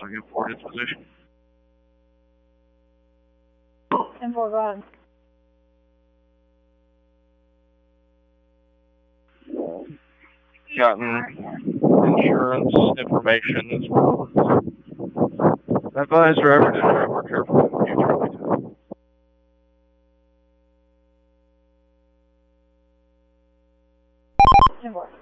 looking for disposition. 10-4, go ahead. Gotten insurance information as well. Advise driver to drive more carefully in the future. 10-4.